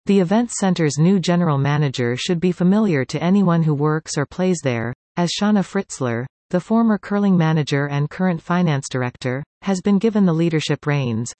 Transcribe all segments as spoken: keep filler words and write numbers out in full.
The event center's new general manager should be familiar to anyone who works or plays there, as Shauna Fritzler, the former curling manager and current finance director, has been given the leadership reins.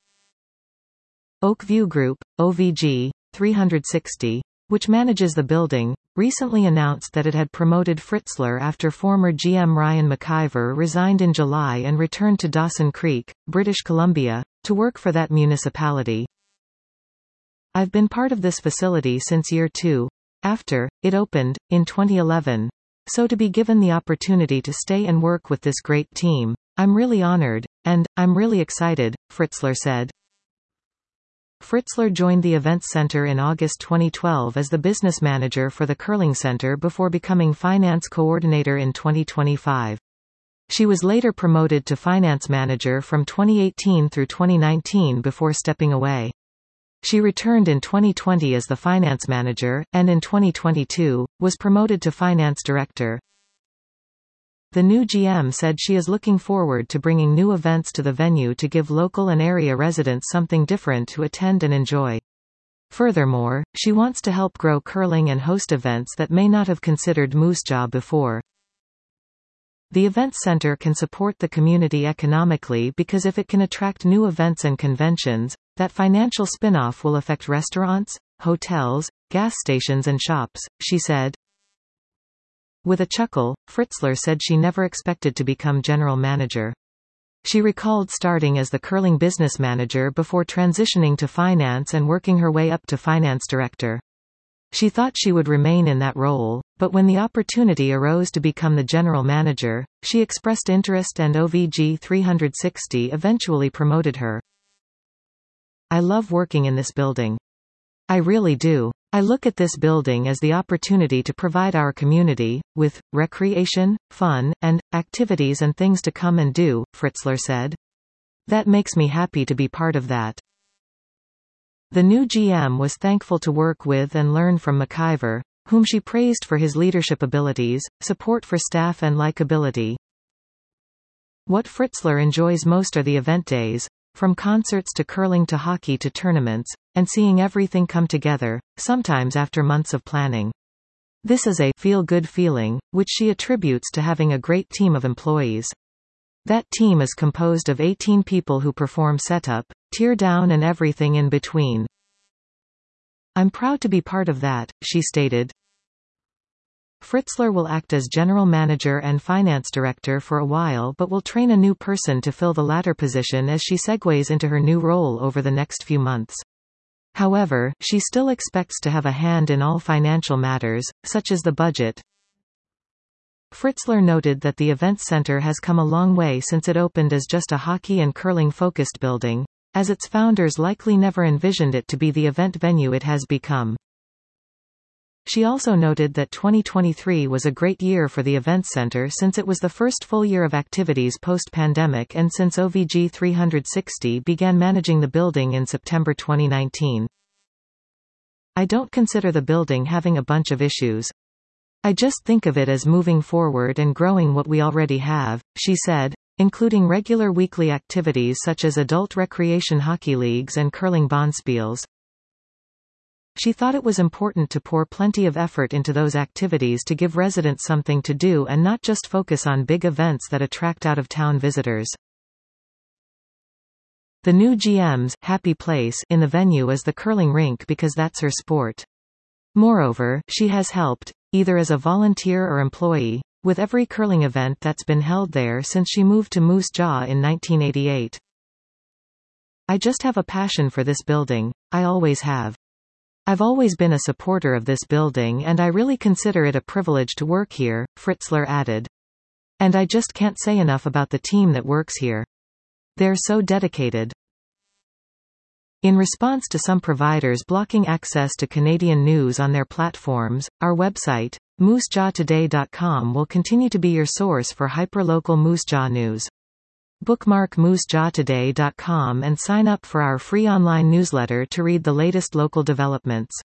Oak View Group, O V G, three sixty, which manages the building, recently announced that it had promoted Fritzler after former G M Ryan McIver resigned in July and returned to Dawson Creek, British Columbia, to work for that municipality. "I've been part of this facility since year two, after it opened, in twenty eleven. So to be given the opportunity to stay and work with this great team, I'm really honored, and I'm really excited," Fritzler said. Fritzler joined the Events Center in August twenty twelve as the business manager for the Curling Center before becoming finance coordinator in twenty twenty-five. She was later promoted to finance manager from twenty eighteen through twenty nineteen before stepping away. She returned in twenty twenty as the finance manager, and in twenty twenty-two, was promoted to finance director. The new G M said she is looking forward to bringing new events to the venue to give local and area residents something different to attend and enjoy. Furthermore, she wants to help grow curling and host events that may not have considered Moose Jaw before. The Events Center can support the community economically because if it can attract new events and conventions, that financial spin-off will affect restaurants, hotels, gas stations and shops, she said. With a chuckle, Fritzler said she never expected to become general manager. She recalled starting as the curling business manager before transitioning to finance and working her way up to finance director. She thought she would remain in that role, but when the opportunity arose to become the general manager, she expressed interest and O V G three sixty eventually promoted her. "I love working in this building. I really do. I look at this building as the opportunity to provide our community with recreation, fun, and activities and things to come and do," Fritzler said. "That makes me happy to be part of that." The new G M was thankful to work with and learn from McIver, whom she praised for his leadership abilities, support for staff and likability. What Fritzler enjoys most are the event days, from concerts to curling to hockey to tournaments, and seeing everything come together, sometimes after months of planning. This is a feel-good feeling, which she attributes to having a great team of employees. That team is composed of eighteen people who perform setup, tear down and everything in between. "I'm proud to be part of that," she stated. Fritzler will act as general manager and finance director for a while but will train a new person to fill the latter position as she segues into her new role over the next few months. However, she still expects to have a hand in all financial matters, such as the budget. Fritzler noted that the Events Center has come a long way since it opened as just a hockey and curling-focused building, as its founders likely never envisioned it to be the event venue it has become. She also noted that twenty twenty-three was a great year for the Events Center since it was the first full year of activities post-pandemic and since O V G three sixty began managing the building in September twenty nineteen. "I don't consider the building having a bunch of issues. I just think of it as moving forward and growing what we already have," she said, including regular weekly activities such as adult recreation hockey leagues and curling bonspiels. She thought it was important to pour plenty of effort into those activities to give residents something to do and not just focus on big events that attract out-of-town visitors. The new G M's happy place in the venue is the curling rink because that's her sport. Moreover, she has helped, either as a volunteer or employee, with every curling event that's been held there since she moved to Moose Jaw in nineteen eighty-eight. "I just have a passion for this building. I always have. I've always been a supporter of this building and I really consider it a privilege to work here," Fritzler added. "And I just can't say enough about the team that works here. They're so dedicated." In response to some providers blocking access to Canadian news on their platforms, our website, moose jaw today dot com will continue to be your source for hyperlocal Moose Jaw news. Bookmark moose jaw today dot com and sign up for our free online newsletter to read the latest local developments.